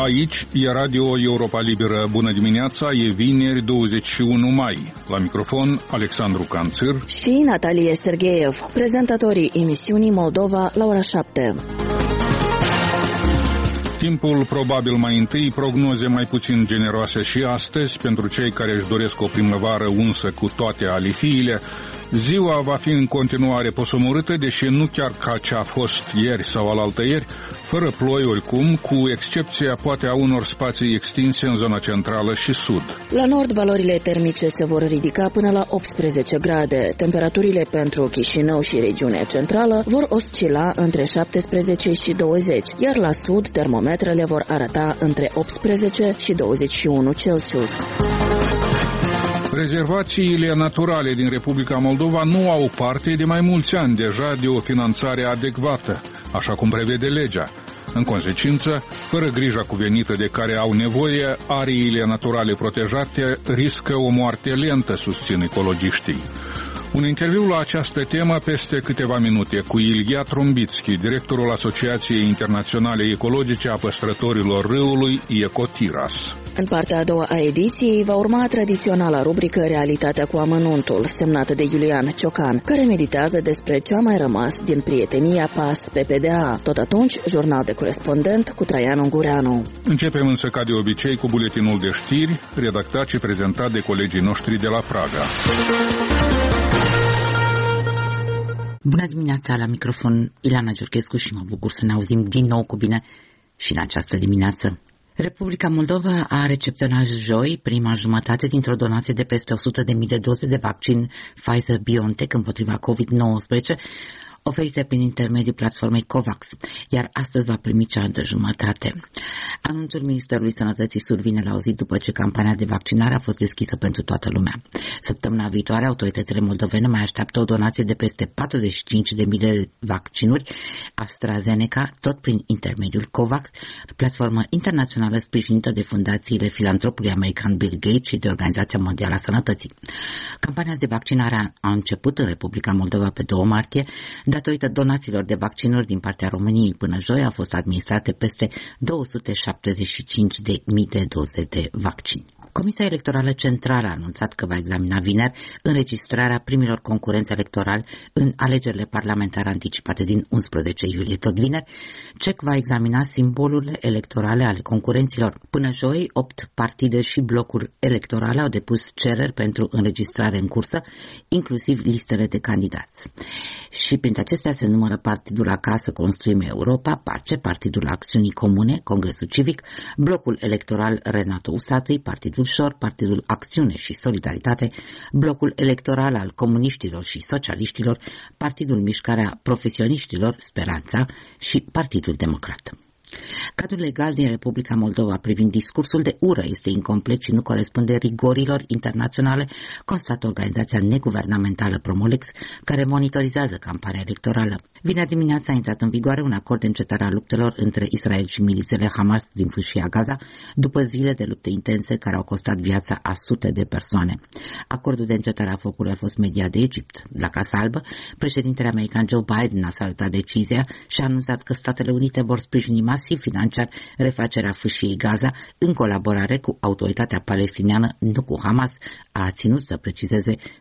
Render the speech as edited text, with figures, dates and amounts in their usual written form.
Aici e Radio Europa Liberă. Bună dimineața, e vineri 21 mai. La microfon Alexandru Canțir și Natalie Sergeev, prezentatorii emisiunii Moldova la ora 7. Timpul probabil mai întâi, prognoze mai puțin generoase și astăzi pentru cei care își doresc o primăvară unsă cu toate alifiile. Ziua va fi în continuare posomorâtă, deși nu chiar ca ce a fost ieri sau alaltăieri, fără ploi oricum, cu excepția poate a unor spații extinse în zona centrală și sud. La nord, valorile termice se vor ridica până la 18 grade. Temperaturile pentru Chișinău și regiunea centrală vor oscila între 17 și 20, iar la sud, termometrele vor arăta între 18 și 21 Celsius. Rezervațiile naturale din Republica Moldova nu au parte de mai mulți ani deja de o finanțare adecvată, așa cum prevede legea. În consecință, fără grija cuvenită de care au nevoie, ariile naturale protejate riscă o moarte lentă, susțin ecologiștii. Un interviu la această temă peste câteva minute cu Ilgia Trombitski, directorul Asociației Internaționale Ecologice a Păstrătorilor Râului, Ecotiras. În partea a doua a ediției va urma tradiționala rubrică Realitatea cu amănuntul, semnată de Iulian Ciocan, care meditează despre ce a mai rămas din prietenia PAS-PPDA. Tot atunci, jurnal de corespondent cu Traian Ungureanu. Începem însă ca de obicei cu buletinul de știri, redactat și prezentat de colegii noștri de la Praga. Bună dimineața, la microfon Ilana Giurchescu și mă bucur să ne auzim din nou cu bine și în această dimineață. Republica Moldova a recepționat joi prima jumătate dintr-o donație de peste 100.000 de doze de vaccin Pfizer-BioNTech împotriva COVID-19, oferite prin intermediul platformei COVAX, iar astăzi va primi cealaltă jumătate. Anunțul Ministerului Sănătății survine la o zi după ce campania de vaccinare a fost deschisă pentru toată lumea. Săptămâna viitoare, autoritățile moldovene mai așteaptă o donație de peste 45.000 de vaccinuri AstraZeneca, tot prin intermediul COVAX, platformă internațională sprijinită de fundațiile filantropului american Bill Gates și de Organizația Mondială a Sănătății. Campania de vaccinare a început în Republica Moldova pe 2 martie, datorită donațiilor de vaccinuri din partea României. Până joi au fost administrate peste 275.000 de doze de vaccin. Comisia Electorală Centrală a anunțat că va examina vineri înregistrarea primilor concurenți electorali în alegerile parlamentare anticipate din 11 iulie. Tot vineri, CEC va examina simbolurile electorale ale concurenților. Până joi, 8 partide și blocuri electorale au depus cereri pentru înregistrare în cursă, inclusiv listele de candidați. Și printre acestea se numără Partidul Acasă Construim Europa, PACE, Partidul Acțiunii Comune, Congresul Civic, Blocul Electoral Renato Usatăi, Partidul Șor, Partidul Acțiune și Solidaritate, Blocul Electoral al Comuniștilor și Socialiștilor, Partidul Mișcarea Profesioniștilor, Speranța și Partidul Democrat. Cadrul legal din Republica Moldova privind discursul de ură este incomplet și nu corespunde rigorilor internaționale, constată organizația neguvernamentală Promolex, care monitorizează campania electorală. Vineri dimineața a intrat în vigoare un acord de încetare a luptelor între Israel și milițele Hamas din fâșia Gaza, după zile de lupte intense care au costat viața a sute de persoane. Acordul de încetare a focului a fost mediat de Egipt. La Casa Albă, președintele american Joe Biden a salutat decizia și a anunțat că Statele Unite vor sprijini masiv financiar refacerea fâșiei Gaza în colaborare cu autoritatea palestiniană, nu cu Hamas, a ținut să precizeze